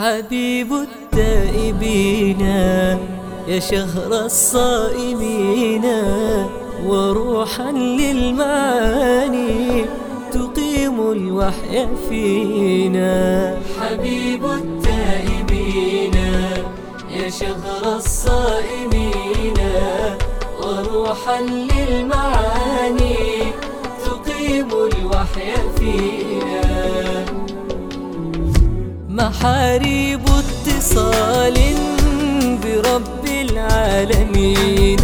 حبيب التائبين يا شهر الصائمين، وروحا للمعاني تقيم الوحي فينا. حبيب التائبين يا شهر الصائمين، وروحا للمعاني تقيم الوحي فينا. محاريب اتصال برب العالمين،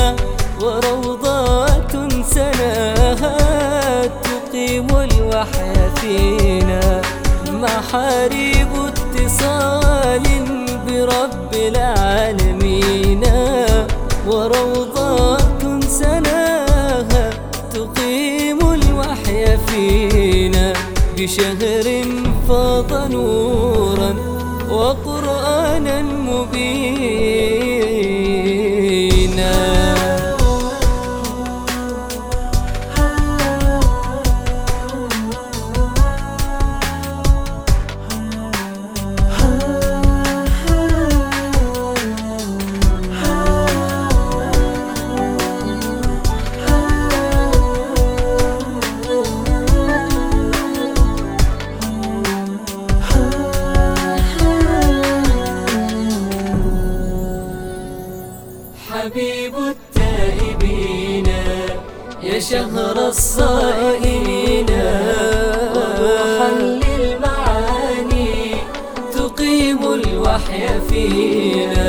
وروضات سناها تقيم الوحي فينا. محاريب اتصال برب العالمين، وروضات سناها تقيم الوحي فينا. بشهر فاض نورا وقرآنا مبينا. حبيب التائبين يا شهر الصائمين، وروحا للمعاني تقيم الوحي فينا.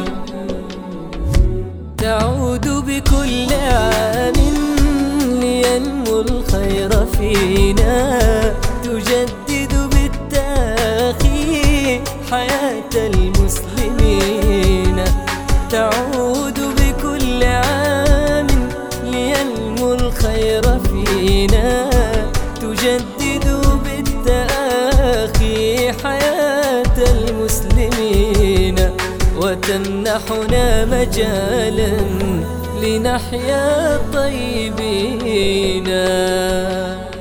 تعود بكل عام لينمو الخير فينا، تجدد بالتاخي حياة المسلمين. تعود بكل عام لينمو الخير فينا، تجدد بالتآخي حياة المسلمين، وتمنحنا مجالا لنحيا طيبين.